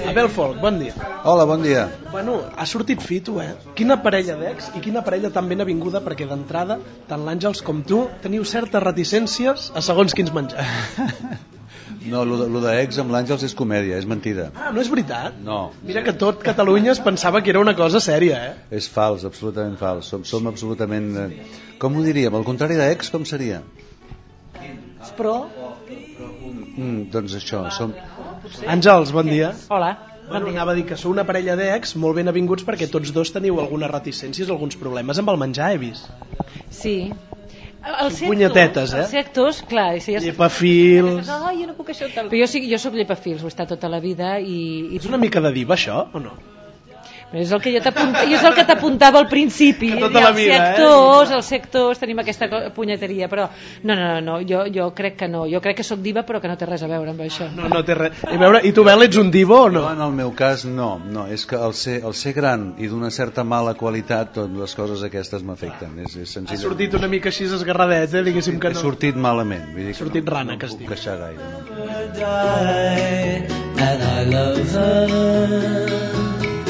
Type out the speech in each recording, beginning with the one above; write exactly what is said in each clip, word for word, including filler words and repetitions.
Abel Folk, bon dia. Hola, bon dia. Bueno, ha sortit fi tu, eh? Quina parella d'ex i quina parella tan ben avinguda, perquè d'entrada tant l'Àngels com tu teniu certes reticències a segons quins menjar. No, lo d'ex amb l'Àngels és comèdia, és mentida. Ah, no és veritat? No. Mira que tot Catalunya es pensava que era una cosa sèria, eh? És fals, absolutament fals. Som, som absolutament... Com ho diríem? Al contrari d'ex, com seria? Però... Mm, doncs això, som... Àngels, bon dia. Hola. Bueno, anava a dir que sou una parella d'ex molt ben avinguts perquè tots dos teniu algunes reticències, alguns problemes amb el menjar, he vist. Sí. El punyetetes, eh? Els sectors, clar. Si ja llepafils... No, jo no puc això tal. Però jo, sí, jo soc llepafils, ho he estat tota la vida i... i... És una mica de diva, això, o no? Però és el que jo és el que t'apuntava al principi. Que tota la vida, els sectors, eh? els sectors, tenim aquesta punyeteria, però no, no, no, no jo, jo crec que no. Jo crec que sóc diva, però que no té res a veure amb això. No, no té res. I, veure, i tu, Bel, ets un divo o no? No, en el meu cas, no. No, és que el ser, el ser gran i d'una certa mala qualitat, totes les coses aquestes m'afecten. És, és ha sortit una mica així esgarradet, eh? Diguéssim que no. He sortit malament. Vull dir que ha sortit no, rana, no que es diu. No puc queixar gaire. And I love her.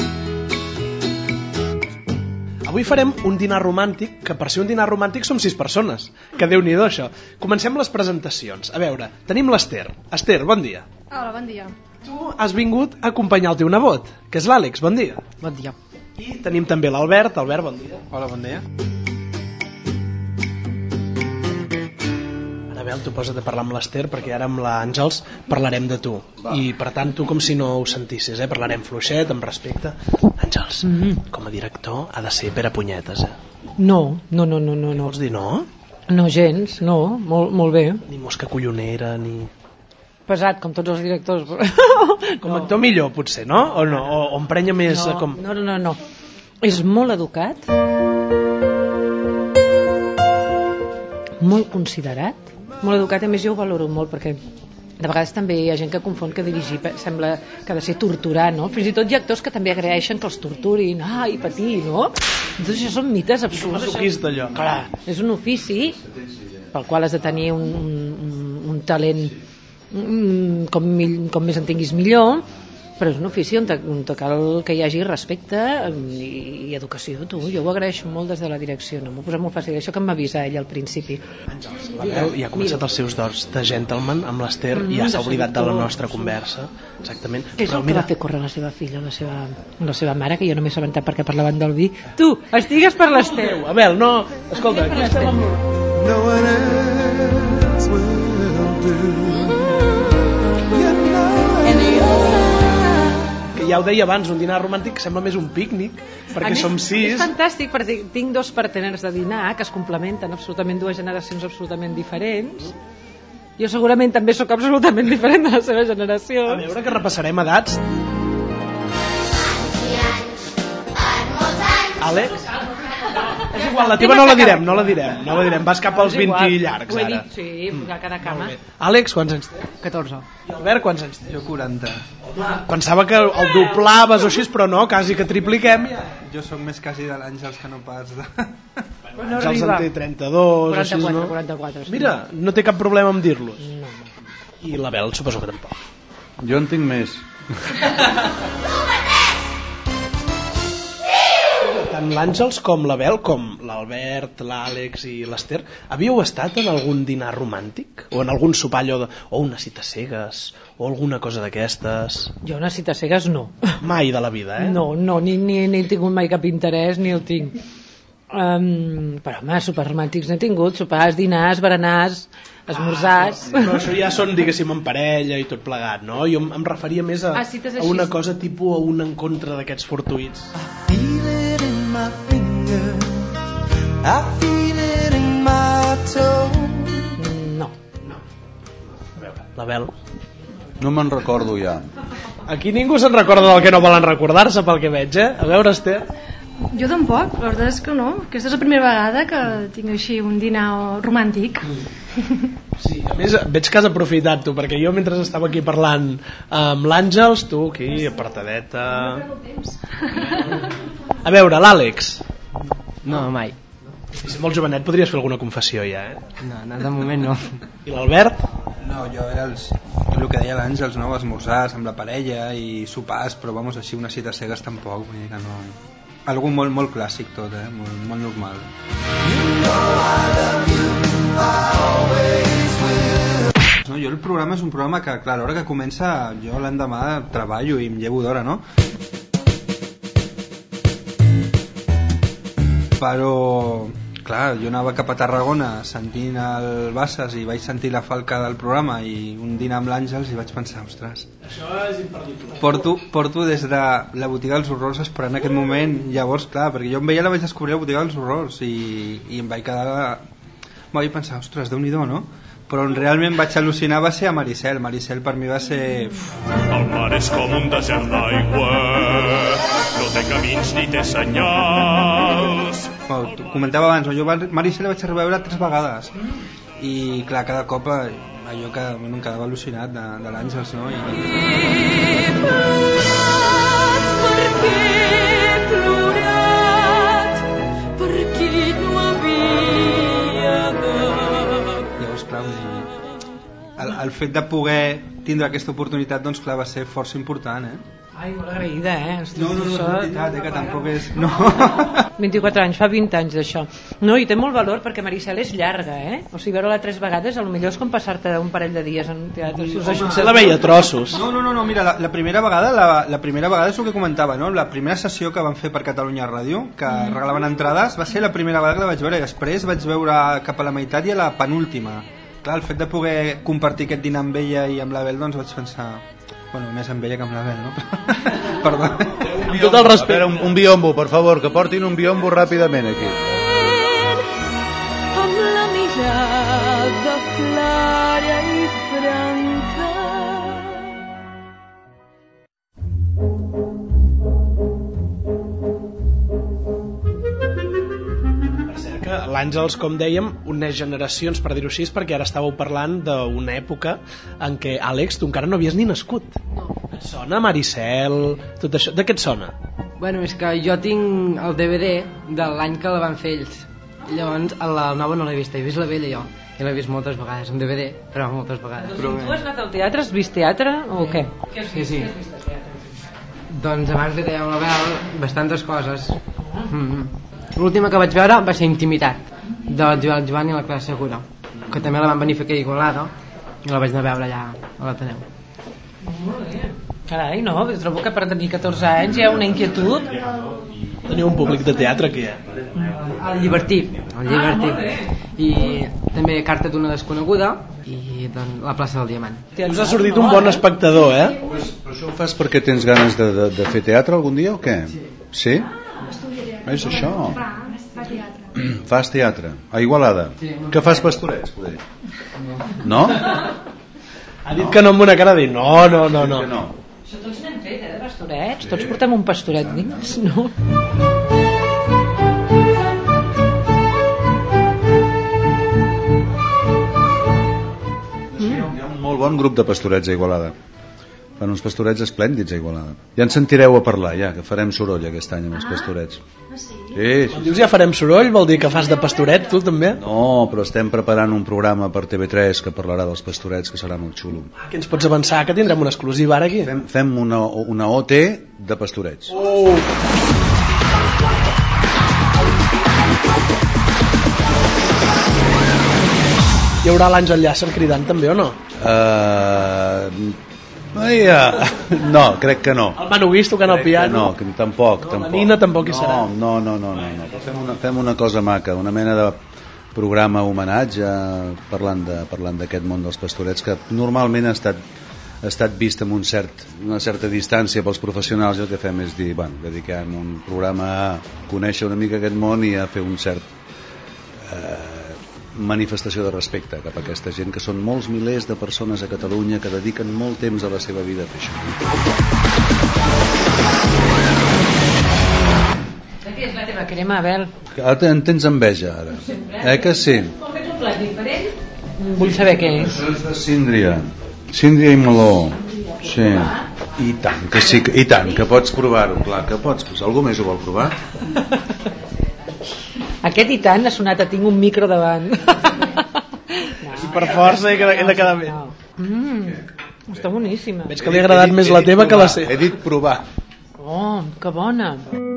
Avui farem un dinar romàntic, que per ser un dinar romàntic som sis persones. Que Déu-n'hi-do, això. Comencem les presentacions. A veure, tenim l'Ester. Ester, bon dia. Hola, bon dia. Tu has vingut a acompanyar el teu nebot, que és l'Àlex, bon dia. Bon dia. I tenim també l'Albert. Albert, bon dia. Hola, bon dia. Ara, Bel, tu posa't a parlar amb l'Ester, perquè ara amb l'Àngels parlarem de tu. Va. I per tant, tu com si no ho sentissis, eh? Parlarem fluixet, amb respecte. Àngels, mm-hmm. com a director ha de ser Pere Punyetes, eh? No, no, no, no, no. Vols dir no? No gens, no, molt, molt bé. Ni mosca collonera, ni... Pesat, com tots els directors. Com a actor millor, potser, no? O no? O, o emprenya més... No, com... no, no, no, no. És molt educat, molt considerat, molt educat, a més jo ho valoro molt, perquè de vegades també hi ha gent que confon que dirigir sembla que ha de ser torturar, no? Fins i tot hi ha actors que també agraeixen que els torturin, ai, patir, no? Doncs això són mites absurds. És masoquista, allò. Clar, és un ofici pel qual has de tenir un, un, un talent com, com més en tinguis millor, però és un ofici on, te, on te cal que hi hagi respecte i, i educació, tu. Jo ho agraeixo molt des de la direcció, no m'ho posa molt fàcil, això que em va avisar ell al principi. Àngels, la veu ja ha començat els seus dors de gentleman amb l'Ester mm, i ja s'ha oblidat de la nostra conversa, exactament. És el que va fer córrer la seva filla, la seva, la seva mare, que jo no m'he assabentat perquè parlaven del vi. Tu, estigues per l'Ester. Abel, no, escolta, aquí estem amb... No one else will do. Ja ho deia abans, un dinar romàntic sembla més un pícnic, perquè som sis. És fantàstic, perquè tinc dos parteners de dinar que es complementen, absolutament dues generacions absolutament diferents. Jo segurament també sóc absolutament diferent de la seva generació. A veure, que repassarem edats. Àlex? És igual, la teva no la direm, no la direm, no la direm. Vas cap als vint llargs, ara. Ho he dit, sí, a cada cama. Àlex, quants anys té? catorze. I Albert, quants anys té? Jo quaranta. Pensava que el doblaves o així, però no, quasi que tripliquem. Jo sóc més quasi de l'Àngels que no pas de... Bueno, Àngels en té trenta-dos o així, no? quaranta-quatre. Mira, no té cap problema amb dir-los. No. I l'Abel suposo que tampoc. Jo en tinc més. Tant l'Àngels com l'Abel, com l'Albert, l'Àlex i l'Ester, havíeu estat en algun dinar romàntic? O en algun sopar allò de... o una cita cegues, o alguna cosa d'aquestes? Jo una cita cegues no. Mai de la vida, eh? No, no, ni, ni, ni he tingut mai cap interès, ni el tinc. Um, però home, sopars romàntics n'he tingut, sopars, dinars, berenars, esmorzars... Ah, però això ja són, diguéssim, en parella i tot plegat, no? Jo em referia més a, ah, a una cosa tipus a un encontre d'aquests fortuïts. My finger, I feel it in my toe. No, no. A veure, l'Abel. No me'n recordo ja. Aquí ningú se'n recorda del que no volen recordar-se, pel que veig, eh? A veure, Esther. Jo tampoc, la veritat és que no. Aquesta és la primera vegada que tinc així un dinar romàntic. Sí, a més veig que has aprofitat tu, perquè jo mentre estava aquí parlant amb l'Àngels, tu aquí apartadeta. A veure, l'Àlex. No, mai. Si molt jovenet podries fer alguna confessió ja, eh? No, no, de moment no. I l'Albert? No, jo era els... el que deia l'Àngels, no? Esmorzars amb la parella i sopars, però vamos, així unes cites cegues tampoc, vull dir que no... Algú molt, molt clàssic tot, eh? Molt, molt normal. No, jo el programa és un programa que, clar, a l'hora que comença, jo l'endemà treballo i em llevo d'hora, no? Però... Clar, jo anava cap a Tarragona sentint el Bassas i vaig sentir la falca del programa i un dinar amb l'Àngels i vaig pensar, ostres, això és imperdible. Porto, porto des de la botiga dels horrors esperant aquest moment, llavors, clar, perquè jo em veia la vaig descobrir a la botiga dels horrors i, i em vaig quedar... Em vaig pensar, ostres, Déu-n'hi-do, no? Però on realment vaig al·lucinar va ser a Maricel. Maricel per mi va ser... El mar és com un desert d'aigua, no té camins ni té senyals. Bueno, comentava abans, jo Maricel la vaig arribar a veure tres vegades i clar, cada cop allò que bueno, em quedava al·lucinat de, de l'Àngels, no? I... Per què plorat? Per qui no havia de... Llavors, clar, el, el fet de poder tindre aquesta oportunitat, doncs clar, va ser força important, eh? Ai, molt agraïda, eh? Estic, no, no, no, això... és veritat, eh, que tampoc és... No. vint-i-quatre anys, fa vint anys d'això. No, i té molt valor perquè Maricel és llarga, eh? O sigui, veure-la tres vegades, a lo millor és com passar-te un parell de dies en un teatre. Si us Home, se la veia a trossos. No, no, no, no mira, la, la primera vegada la, la primera vegada és el que comentava, no? La primera sessió que van fer per Catalunya Ràdio, que mm. regalaven entrades, va ser la primera vegada que la vaig veure i després vaig veure cap a la meitat i a la penúltima. Clar, el fet de poder compartir aquest dinar amb ella i amb l'Abel, doncs vaig pensar... Bueno, més amb ella que amb l'Abel, no? Perdó. Amb tot el respecte. A veure, un, un biombo, per favor, que portin un biombo ràpidament aquí. Amb la mirada clara i franca. L'Àngels, com dèiem, uneix generacions, per dir-ho així, perquè ara estàveu parlant d'una època en què, Àlex, tu encara no havies ni nascut. No. Et sona Maricel, tot això? De què et sona? Bueno, és que jo tinc el D V D de l'any que la van fer ells. Llavors, a la nova no l'he vista, he vist la vella jo. I l'he vist moltes vegades, en D V D, però moltes vegades. Però tu has anat al teatre, has vist teatre o què? Sí, sí. Doncs abans li dèiem a l'Abel bastantes coses. Mm-hmm. L'última que vaig veure va ser Intimitat, del Joel Joan i la Clara Segura, que també la van venir a fer aquí a Igualada i la vaig anar a veure allà a l'Ateneu. Molt bé. Carai, no, trobo que per tenir catorze anys hi ha una inquietud. Teniu un públic de teatre aquí, eh? El Llibertí, el Llibertí. Ah, I també Carta d'una desconeguda i doncs, la plaça del Diamant. Us ha sortit un bon espectador, eh? Però això ho fas perquè tens ganes de, de, de fer teatre algun dia o què? Sí? És això? Fas teatre a Igualada. Que fas Pastorets, poder? No? Ha dit que no amb una cara de no, no, no, no. no. Això tots n'hem fet, eh, de pastorets. Tots portem un pastoret dins, no? Hi ha un molt bon grup de pastorets a Igualada. Fan uns pastorets esplèndids a Igualada. Ja ens sentireu a parlar, ja, que farem soroll aquest any amb els pastorets. Ah, sí? Sí, Quan dius ja farem soroll, vol dir que fas de pastoret, tu també? no, però estem preparant un programa per T V tres que parlarà dels pastorets, que serà molt xulo. Ah, que ens pots avançar, que tindrem una exclusiva ara aquí? Fem, fem una, una O T de pastorets. Oh! Hi haurà l'Àngel Llàcer cridant també o no? Uh, Maia. No, crec que no. El Manoguís tocant el piano? No, que tampoc, no, tampoc. La Nina tampoc hi serà. No, no, no, no, no. Fem, una, fem una cosa maca, una mena de programa homenatge parlant de parlant d'aquest món dels pastorets que normalment ha estat ha estat vist amb un cert, una certa distància pels professionals, i el que fem és dir, bueno, dediquem un programa a conèixer una mica aquest món i a fer un cert eh, manifestació de respecte cap a aquesta gent, que són molts milers de persones a Catalunya que dediquen molt temps de la seva vida a fer això. De què és la teva crema, Abel? Ara en tens enveja, ara. Eh que sí? M'ho fet un plat diferent? Vull saber què és. Això és de síndria. Síndria i meló. Sí. I tant, que sí, i tant, que pots provar-ho, clar, que pots. Pues algú més ho vol provar? Aquest i tant ha sonat a tinc un micro davant. No, per força he de quedar bé. Mm. Està boníssima. Veig que li ha agradat més la teva que la seva. He dit provar. Oh, que bona.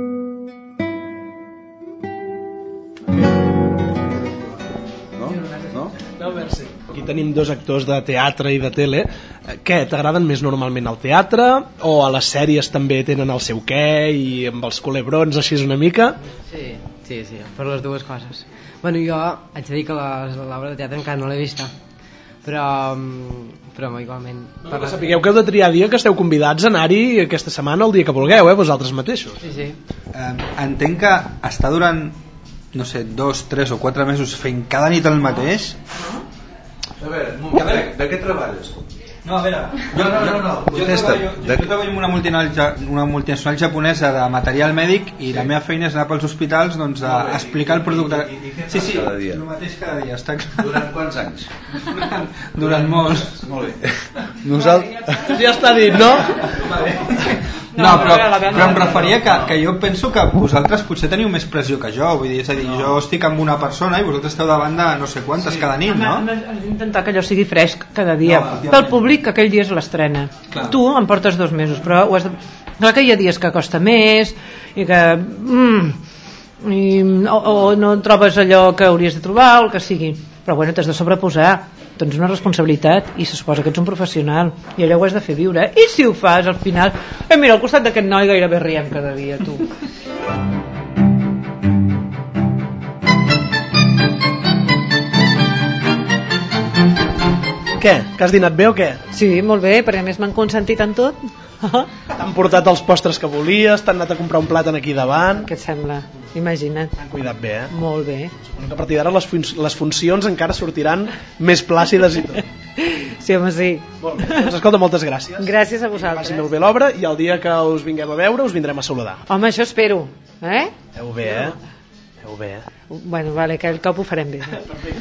No? No? No, merci. Aquí tenim dos actors de teatre i de tele. Què, t'agraden més normalment al teatre o a les sèries també tenen el seu què i amb els culebrons així una mica? Sí, sí, sí, per les dues coses. Bueno, jo haig de dir que l'obra de teatre encara no l'he vista, però, però igualment... No, que sapigueu que heu de triar dia, que esteu convidats a anar-hi aquesta setmana el dia que vulgueu, eh, vosaltres mateixos. Sí, sí. Eh, entenc que està durant, no sé, dos, tres o quatre mesos fent cada nit el mateix. A veure, un moment, de, de què treballes? No, a veure, jo, No, no, no, no, jo, jo, contesta. treballo, jo, jo treballo en una multinacional, una multinacional japonesa de material mèdic i la meva feina és anar pels hospitals doncs, a explicar el producte. I, i, i què sí, fas sí, cada dia? el mateix cada dia, està clar. Durant quants anys? Durant, durant molts. Molt bé. Nosaltres... Ja està dit, no? No, però, però em referia que, que jo penso que vosaltres potser teniu més pressió que jo, vull dir, és a dir, jo estic amb una persona i vosaltres esteu davant de no sé quantes cada nit, no? Hem d'intentar que allò sigui fresc cada dia. No, Pel públic, que aquell dia és l'estrena. Tu em portes dos mesos, però ho has de... Clar que hi ha dies que costa més i que... Mm, i, o, o no trobes allò que hauries de trobar o el que sigui. Però bueno, t'has de sobreposar. Tens una responsabilitat i se suposa que ets un professional i allò ho has de fer viure. I si ho fas al final, eh, mira, al costat d'aquest noi gairebé riem cada dia, tu. Què? Que has dinat bé o què? Sí, molt bé, perquè a més m'han consentit en tot. T'han portat els postres que volies, t'han anat a comprar un plàtan aquí davant. Què et sembla? Imagina't. T'han cuidat bé, eh? Molt bé. Suposo que a partir d'ara les, fun les funcions encara sortiran més plàcides i tot. Sí, home, sí. Molt bé. Doncs escolta, moltes gràcies. Gràcies a Que vosaltres. passi molt bé l'obra i el dia que us vinguem a veure us vindrem a saludar. Home, això espero. Eh? Heu bé, eh? Heu bé, eh? Bueno, vale, que el cop ho farem bé.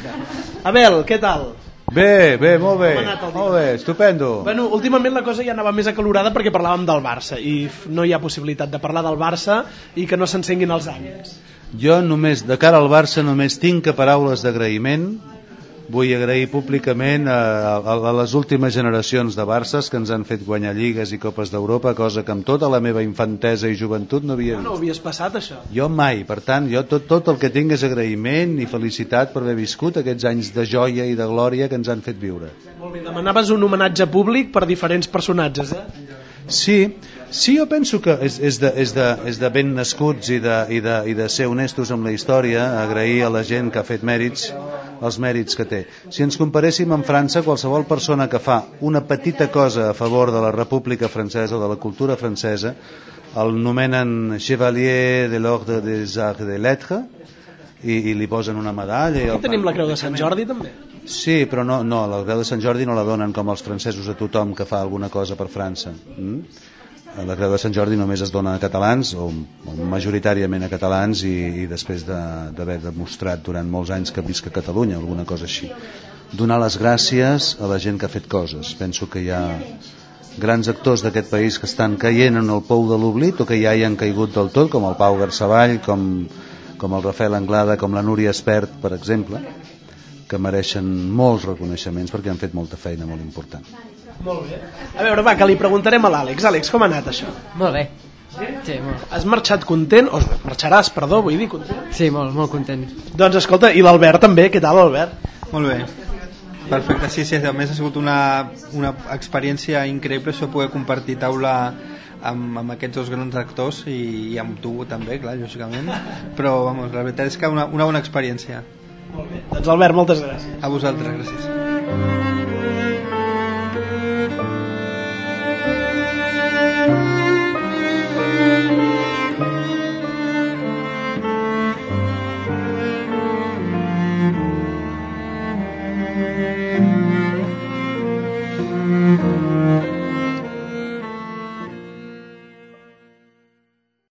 Abel, què tal? Bé, bé, molt bé. Com ha anat el dia? Molt bé, estupendo. Bueno, últimament la cosa ja anava més acalorada perquè parlàvem del Barça i no hi ha possibilitat de parlar del Barça i que no s'encenguin els ànims. Jo només, de cara al Barça, només tinc que paraules d'agraïment. Vull agrair públicament a, a, a les últimes generacions de Barças que ens han fet guanyar lligues i copes d'Europa, cosa que amb tota la meva infantesa i joventut no havia No, no ho vist. havies passat, això? Jo mai, per tant, jo tot, tot el que tinc és agraïment i felicitat per haver viscut aquests anys de joia i de glòria que ens han fet viure. Molt bé, demanaves un homenatge públic per diferents personatges, eh? Sí, sí, jo penso que és, és, de, és, de, és de ben nascuts i de, i, de, i de ser honestos amb la història, agrair a la gent que ha fet mèrits, els mèrits que té. Si ens comparéssim amb França, qualsevol persona que fa una petita cosa a favor de la República Francesa o de la cultura francesa, el nomenen Chevalier de l'Ordre des Arts et des Lettres i, i li posen una medalla. I el... Tenim la Creu de Sant Jordi, també. Sí, però no, no, la Creu de Sant Jordi no la donen com els francesos a tothom que fa alguna cosa per França. Mm? La Creu de Sant Jordi només es dona a catalans, o, o majoritàriament a catalans, i, i després d'haver de, demostrat durant molts anys que visc a Catalunya, alguna cosa així. Donar les gràcies a la gent que ha fet coses. Penso que hi ha grans actors d'aquest país que estan caient en el pou de l'oblit o que ja hi han caigut del tot, com el Pau Garsavall, com, com el Rafael Anglada, com la Núria Espert, per exemple, que mereixen molts reconeixements perquè han fet molta feina molt important. Molt bé. A veure, va, que li preguntarem a l'Àlex. Àlex, com ha anat això? Molt bé. Sí, molt. Has marxat content? O marxaràs, perdó, vull dir, content? Sí, molt, molt content. Doncs escolta, i l'Albert també, què tal, Albert? Molt bé. Perfecte, sí, sí, a més ha sigut una, una experiència increïble això poder compartir taula amb, amb aquests dos grans actors i, i amb tu també, clar, lògicament, però vamos, la veritat és que una, una bona experiència. Molt bé. Doncs Albert, moltes gràcies. A vosaltres, gràcies.